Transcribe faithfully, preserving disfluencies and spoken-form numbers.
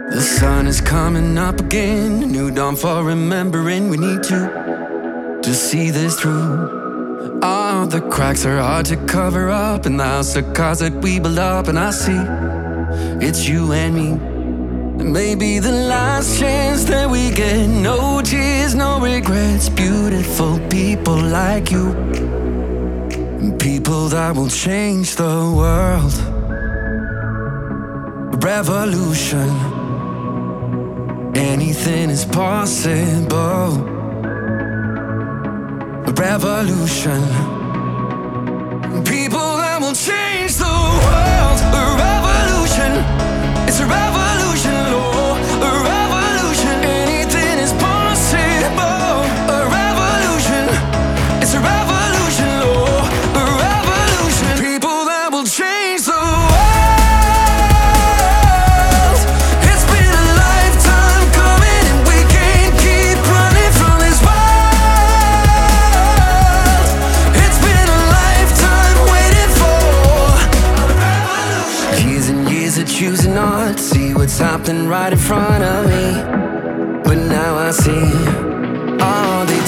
The sun is coming up again, a new dawn for remembering we need to, to see this through. All the cracks are hard to cover up in the house of cards that we build up, and I see it's you and me. And maybe the last chance that we get, no tears, no regrets, beautiful people like you, and people that will change the world. Revolution, anything is possible. A revolution, people that will change the world. A revolution, it's a revolution, Lord. A revolution, anything is possible. A revolution, it's a revolution, Lord. A revolution, people that will change the world. Choosing not to see what's happening right in front of me, but now I see all the